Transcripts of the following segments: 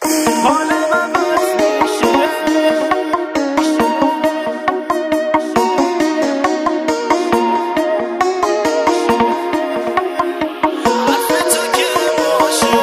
حالم عوض میشه. حرف تو که باشه.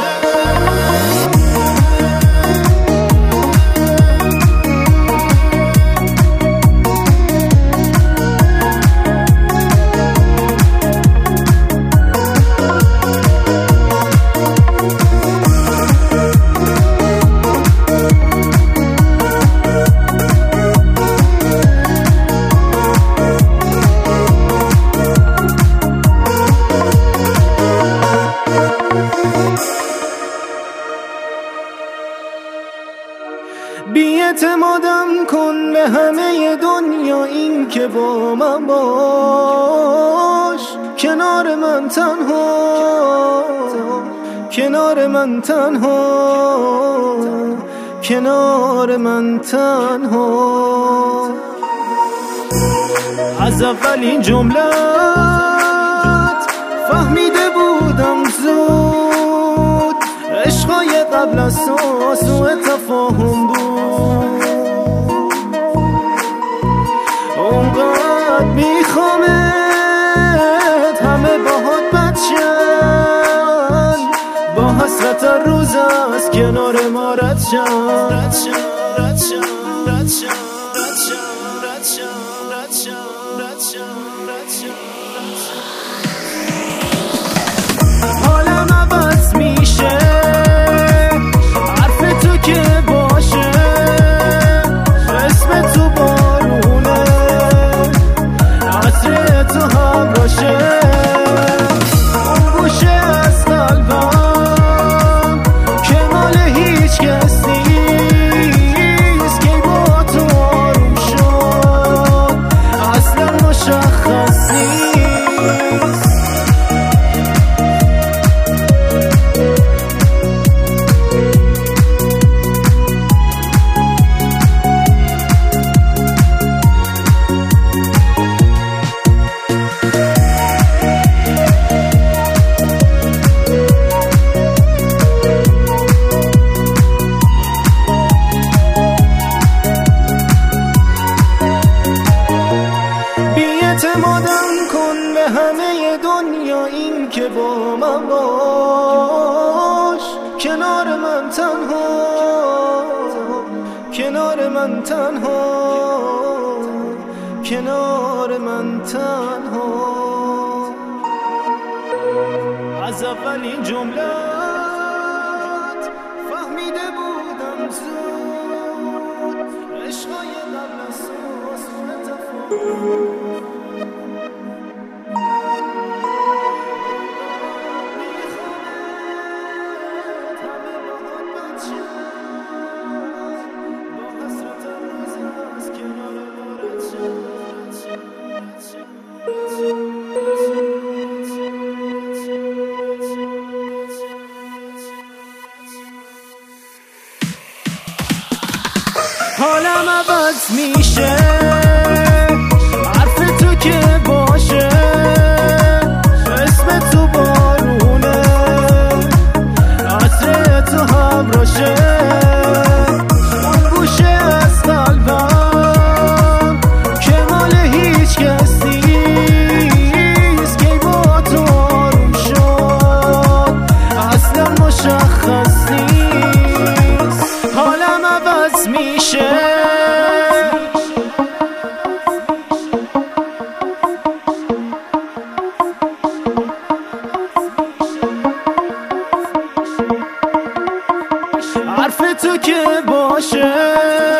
بی‌اعتمادم کن به همه دنیا، این که با من باش، کنار من تنها، کنار من تنها، کنار من تنها. از اولین جملت فهمیده بودم زود، عشقای قبل از سوء تفاهم بود. اونقدر میخوامت همه باهات بچن، با حسرت روز از کنار ما رد شن. حالم عوض میشه، حرف تو که باشه، اسم تو بارونه، عطر تو همراشه. اون گوشه از قلبم که مال هیچ کس نیست، که با تو آروم شد اصلا مشخص نیست. اعتمادم کن به همه دنیا، این که با من باش، کنار من تنها، کنار من تنها، کنار من تنها. از اولین جملت فهمیده بودم زود، عشقای قبل از سوء تفاهم. حالم عوض میشه، حرف تو که باشه، اسم تو بارونه، عطر تو همراشه. اون گوشه از قلبم که مال هیچ کس نیست، که با تو آروم شد اصلا مشخص نیست. حالم عوض میشه، حرف تو که باشه،